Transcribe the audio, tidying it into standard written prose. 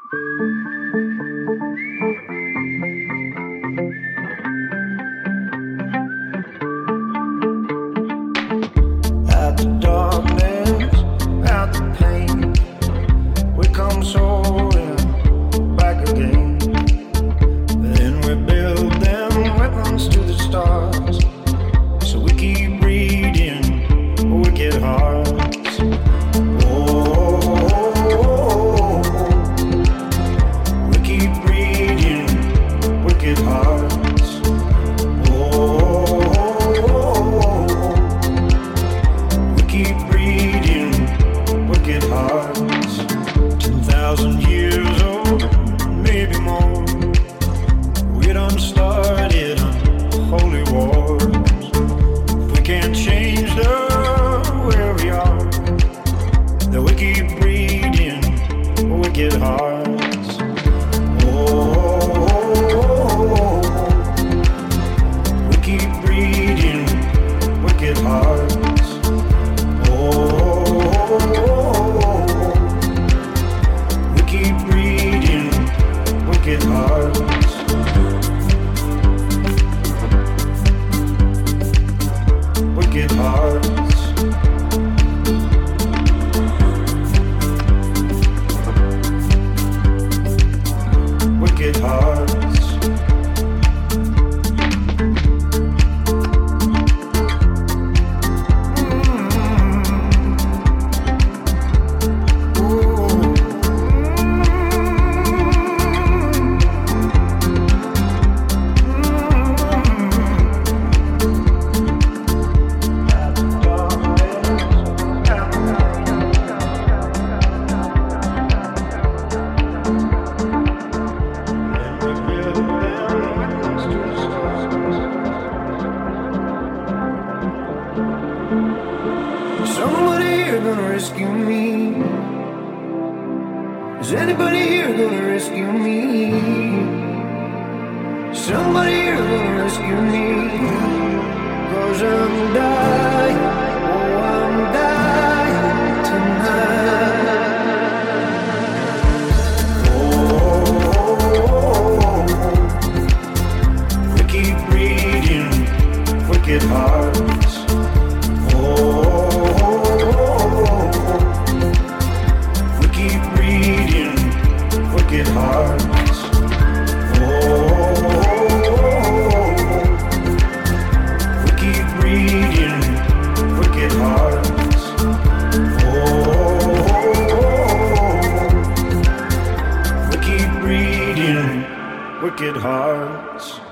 Out the darkness, out the pain, we come soaring back again. Then we build them weapons to the stars, so we keep reading wicked hearts. Oh, we keep reading wicked hearts. Oh, we keep reading wicked hearts. 10,000 years old, maybe more. We done started unholy wars. If we can't change the where we are, then we keep breeding wicked hearts. Oh, we keep breeding wicked hearts. Oh, we keep breeding wicked hearts. Wicked hearts. Wicked hearts. Somebody here gonna rescue me? Is anybody here gonna rescue me? Somebody here gonna rescue me? 'Cause I'm dying, oh I'm dying tonight. Oh, we keep reading wicked hearts. We keep reading wicked hearts. We keep reading wicked hearts. We keep reading wicked hearts.